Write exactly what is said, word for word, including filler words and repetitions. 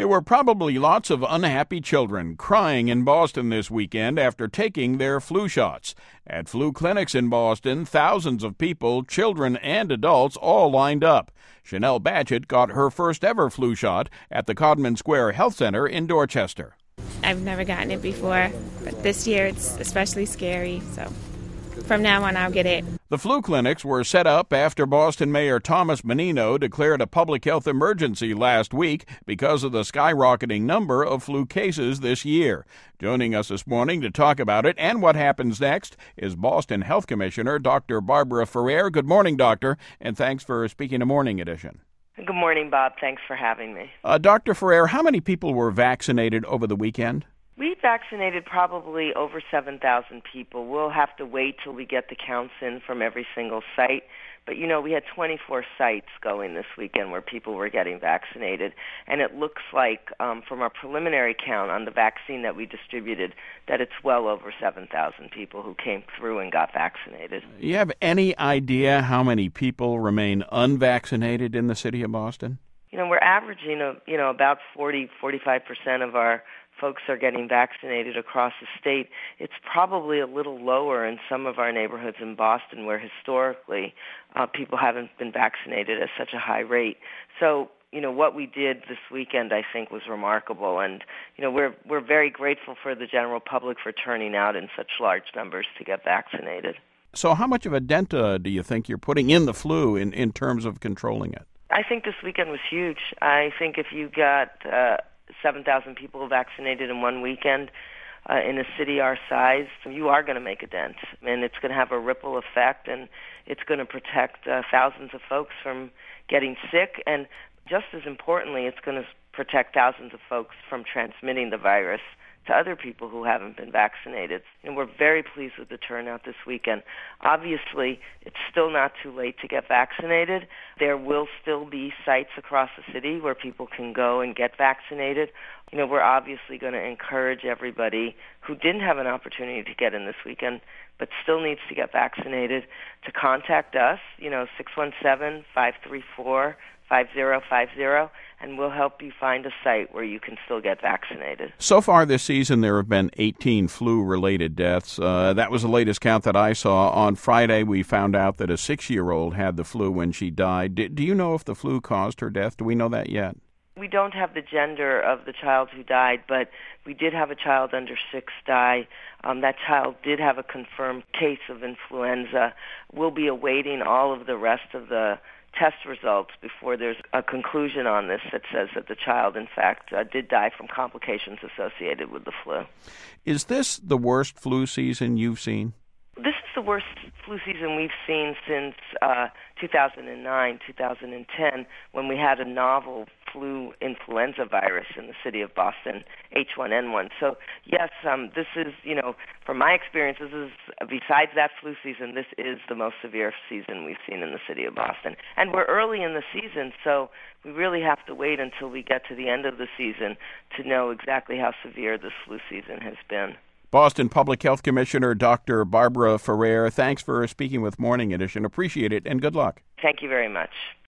There were probably lots of unhappy children crying in Boston this weekend after taking their flu shots. At flu clinics in Boston, thousands of people, children and adults, all lined up. Chanel Batchett got her first ever flu shot at the Codman Square Health Center in Dorchester. I've never gotten it before, but this year it's especially scary, so from now on I'll get it. The flu clinics were set up after Boston Mayor Thomas Menino declared a public health emergency last week because of the skyrocketing number of flu cases this year. Joining us this morning to talk about it and what happens next is Boston Health Commissioner Doctor Barbara Ferrer. Good morning, Doctor, and thanks for speaking to Morning Edition. Good morning, Bob. Thanks for having me. Uh, Doctor Ferrer, how many people were vaccinated over the weekend? We vaccinated probably over seven thousand people. We'll have to wait till we get the counts in from every single site. But, you know, we had twenty-four sites going this weekend where people were getting vaccinated. And it looks like, um, from our preliminary count on the vaccine that we distributed, that it's well over seven thousand people who came through and got vaccinated. You have any idea how many people remain unvaccinated in the city of Boston? You know, we're averaging, a, you know, about forty, forty-five percent of our folks are getting vaccinated across the state. It's probably a little lower in some of our neighborhoods in Boston where historically uh, people haven't been vaccinated at such a high rate. So, you know, what we did this weekend, I think, was remarkable. And, you know, we're we're very grateful for the general public for turning out in such large numbers to get vaccinated. So how much of a dent uh, do you think you're putting in the flu in, in terms of controlling it? I think this weekend was huge. I think if you got uh, seven thousand people vaccinated in one weekend uh, in a city our size, you are going to make a dent. And it's going to have a ripple effect, and it's going to protect uh, thousands of folks from getting sick. And just as importantly, it's going to protect thousands of folks from transmitting the virus to other people who haven't been vaccinated. And we're very pleased with the turnout this weekend. Obviously, it's still not too late to get vaccinated. There will still be sites across the city where people can go and get vaccinated. You know, we're obviously going to encourage everybody who didn't have an opportunity to get in this weekend but still needs to get vaccinated to contact us, you know, six one seven, five three four, five zero five zero, and we'll help you find a site where you can still get vaccinated. So far this season, there have been eighteen flu-related deaths. Uh, that was the latest count that I saw. On Friday, we found out that a six-year-old had the flu when she died. Do, do you know if the flu caused her death? Do we know that yet? We don't have the gender of the child who died, but we did have a child under six die. Um, that child did have a confirmed case of influenza. We'll be awaiting all of the rest of the test results before there's a conclusion on this that says that the child, in fact, uh, did die from complications associated with the flu. Is this the worst flu season you've seen? This is the worst flu season we've seen since uh, two thousand nine, two thousand ten, when we had a novel flu influenza virus in the city of Boston, H one N one. So, yes, um, this is, you know, from my experience, this is, besides that flu season, this is the most severe season we've seen in the city of Boston. And we're early in the season, so we really have to wait until we get to the end of the season to know exactly how severe this flu season has been. Boston Public Health Commissioner Doctor Barbara Ferrer, thanks for speaking with Morning Edition. Appreciate it, and good luck. Thank you very much.